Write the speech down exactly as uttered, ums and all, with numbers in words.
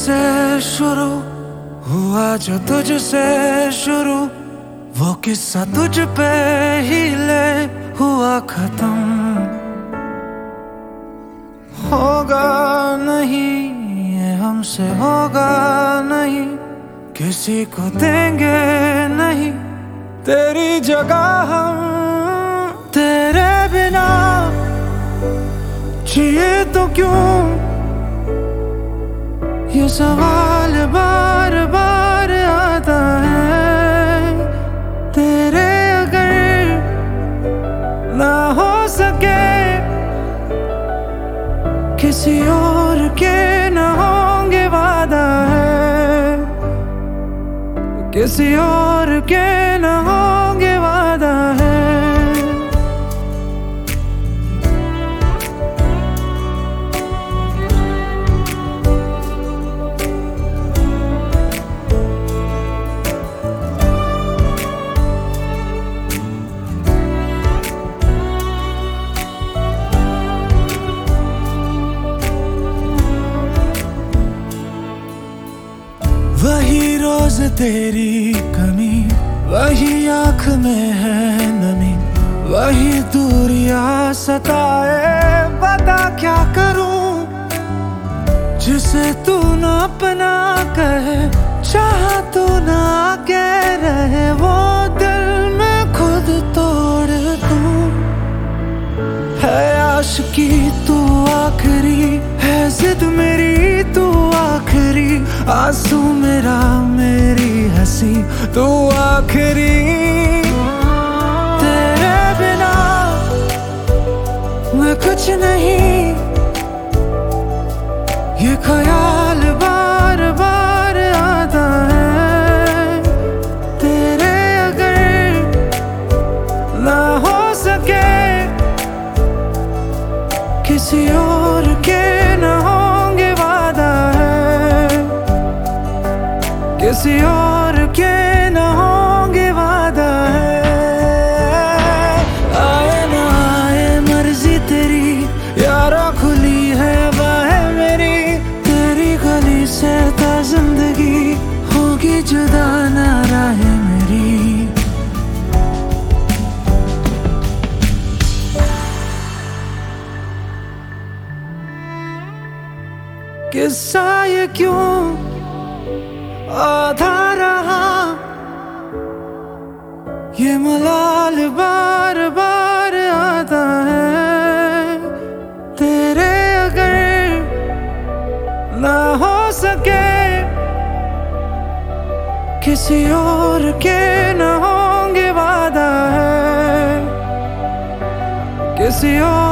से शुरू हुआ जो तुझसे शुरू, वो किस्सा तुझ पे ही ले हुआ खत्म। होगा नहीं ये हमसे, होगा नहीं किसी को देंगे नहीं तेरी जगह हम। तेरे बिना जिए तो क्यों, ये सवाल बार बार आता है। तेरे अगर ना हो सके किसी और के न होंगे वादा है, किसी और के न होंगे वादा है। वही रोज तेरी कमी, वही आँख में है नमी, वही दूरियां सताए बता क्या करूं। जिसे तू ना अपना कहे, चाहा तू ना कह रहे, वो दिल में खुद तोड़ दूं। है आशिकी तू आखिरी, है जिद मेरी तू आखिरी, आंसू मेरा मेरी हंसी तू आखिरी। तेरे बिना मैं कुछ नहीं, ये ख्याल बार बार आता है। तेरे अगर ना हो सके किसी और के न होंगे वादा है, किसी और के न होंगे वादा है। आए ना आए मर्जी तेरी यारा, खुली है बाहें मेरी, तेरी गली से ता जिंदगी होगी जुदा ना राहें मेरी। किस्सा ये क्यों आधा रहा, ये मलाल बार बार आता है। तेरे अगर ना हो सके किसी और के न होंगे वादा है, किसी और